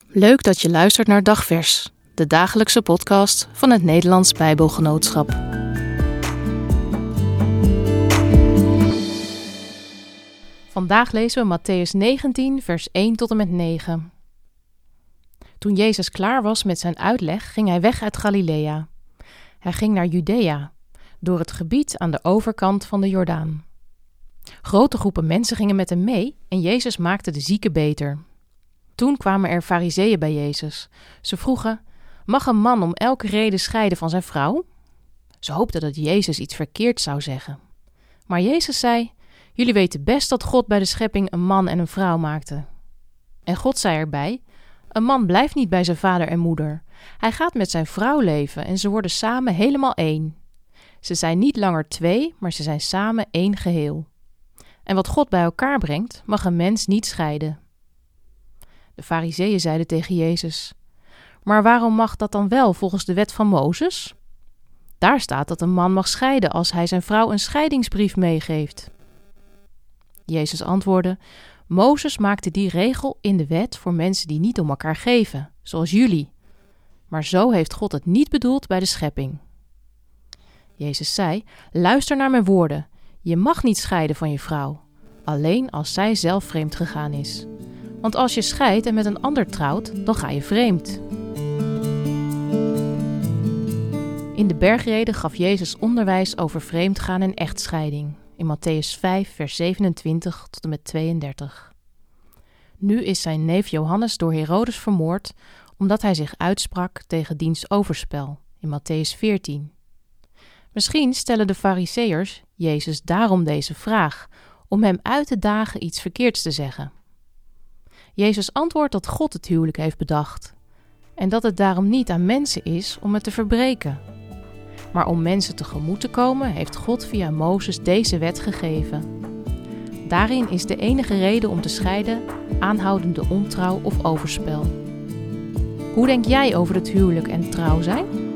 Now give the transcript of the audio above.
Leuk dat je luistert naar Dagvers, de dagelijkse podcast van het Nederlands Bijbelgenootschap. Vandaag lezen we Mattheüs 19, vers 1 tot en met 9. Toen Jezus klaar was met zijn uitleg, ging hij weg uit Galilea. Hij ging naar Judea, door het gebied aan de overkant van de Jordaan. Grote groepen mensen gingen met hem mee en Jezus maakte de zieken beter. Toen kwamen er Farizeeën bij Jezus. Ze vroegen, mag een man om elke reden scheiden van zijn vrouw? Ze hoopten dat Jezus iets verkeerds zou zeggen. Maar Jezus zei, jullie weten best dat God bij de schepping een man en een vrouw maakte. En God zei erbij, een man blijft niet bij zijn vader en moeder. Hij gaat met zijn vrouw leven en ze worden samen helemaal één. Ze zijn niet langer twee, maar ze zijn samen één geheel. En wat God bij elkaar brengt, mag een mens niet scheiden. De Farizeeën zeiden tegen Jezus, maar waarom mag dat dan wel volgens de wet van Mozes? Daar staat dat een man mag scheiden als hij zijn vrouw een scheidingsbrief meegeeft. Jezus antwoordde, Mozes maakte die regel in de wet voor mensen die niet om elkaar geven, zoals jullie. Maar zo heeft God het niet bedoeld bij de schepping. Jezus zei, luister naar mijn woorden, je mag niet scheiden van je vrouw, alleen als zij zelf vreemd gegaan is. Want als je scheidt en met een ander trouwt, dan ga je vreemd. In de bergreden gaf Jezus onderwijs over vreemdgaan en echtscheiding. In Mattheüs 5, vers 27 tot en met 32. Nu is zijn neef Johannes door Herodes vermoord, omdat hij zich uitsprak tegen diens overspel. In Mattheüs 14. Misschien stellen de Farizeeërs Jezus daarom deze vraag, om hem uit te dagen iets verkeerds te zeggen. Jezus antwoordt dat God het huwelijk heeft bedacht en dat het daarom niet aan mensen is om het te verbreken. Maar om mensen tegemoet te komen heeft God via Mozes deze wet gegeven. Daarin is de enige reden om te scheiden aanhoudende ontrouw of overspel. Hoe denk jij over het huwelijk en trouw zijn?